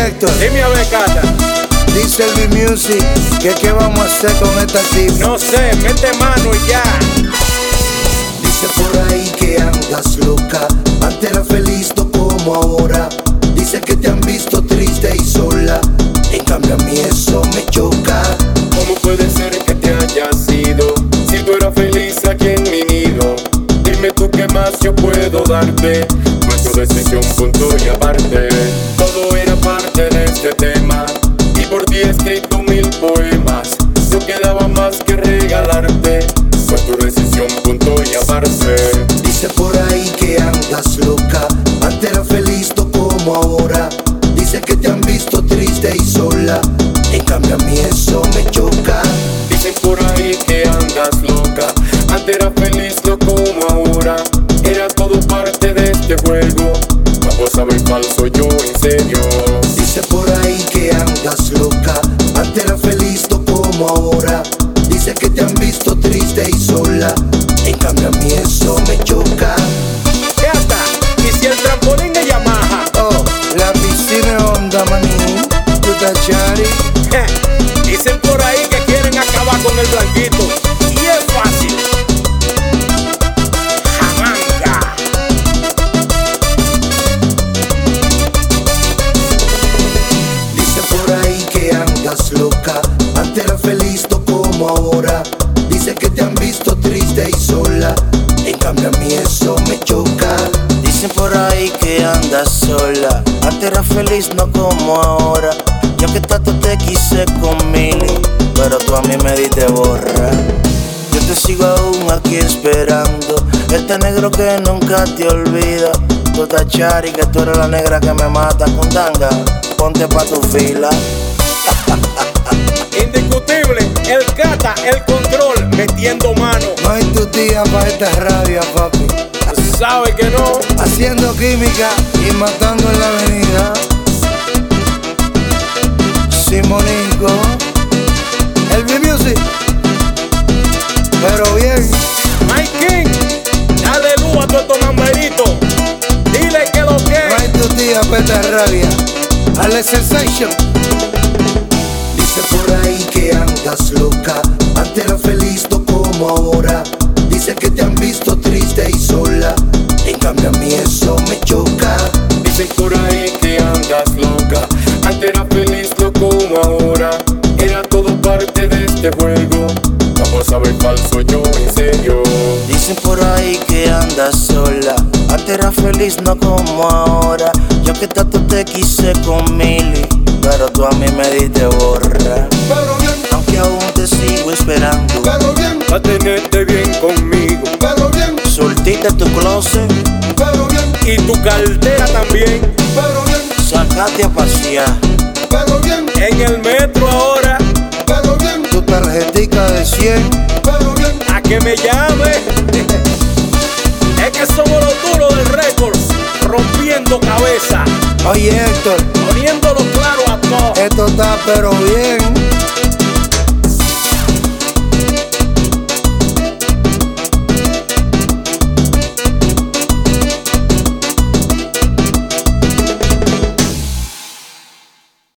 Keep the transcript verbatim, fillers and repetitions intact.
Héctor, dime a ver, Cata. dice el B-Music que qué vamos a hacer con esta tipa. No sé, mete mano y ya. Dice por ahí que andas loca, antes era feliz no como ahora. Dice que te han visto triste y sola, en cambio a mí eso me choca. ¿Cómo puede ser que te hayas ido si tú eras feliz aquí en mi nido? Dime tú qué más yo puedo darte, no es tu decisión, punto y aparte. Todo era parte de este tema y por ti he escrito mil poemas. No quedaba más que regalarte, fue tu decisión, punto y aparte. Dice por ahí que andas loca, antes era feliz no como ahora. Dice que te han visto triste y sola, en cambio a mí eso me choca. Dicen por ahí que andas loca, antes era feliz no como ahora. Era todo parte de este juego, vamos a ver falso yo en serio. Dice por ahí que andas loca, antes era feliz no como ahora. Dice que te han visto triste y sola, en cambio a mí eso me choca. Cata, y si el trampolín de Yamaha. Oh, la piscina es Honda, manín, tú estás chari. Je, dicen por ahí que quieren acabar con el blanquito y es fácil. Jamanga. Dice por ahí que andas loca, antes era feliz no como ahora. Dice que te han visto triste y sola, en cambio a mí eso me choca. Dicen por ahí que andas sola, antes era feliz no como ahora. Yo que tanto te quise con Mili, pero tú a mí me diste borra. Yo te sigo aún aquí esperando, este negro que nunca te olvida. Tú estás chari, que tú eres la negra que me mata con tanga, ponte pa' tu fila. Indiscutible, el Cata, el control, metiendo mano. No hay tu tía pa' esta rabia, papi. Sabe que no. Haciendo química y matando en la avenida. Simonico, el B-Music, pero bien. Mike King, dale luz a todos estos gamberitos. Dile que lo que. No hay tu tía pa' esta rabia. Ale Sensation. Dice por ahí que andas loca, antes era feliz no como ahora. Dice que te han visto triste y sola, en cambio a mí eso me choca. Dicen por ahí que andas loca, antes era feliz no como ahora. Era todo parte de este juego, vamos a ver falso yo en serio. Dicen por ahí que andas sola, antes era feliz no como ahora. Yo que tanto te quise con Mili, pero tú a mí me diste borra. Pero bien, Aunque aún te sigo esperando, pero bien, pa' tenerte bien conmigo. Pero bien, soltiste tu closet, pero bien, Y tu cartera también. pero bien, sacate a pasear. pero bien, En el metro ahora, pero bien, Tu tarjetica de cien, pero bien. a que me llame. Es que somos los duros del récord, rompiendo cabeza, oye Héctor, poniéndolo claro a todos. esto está pero bien.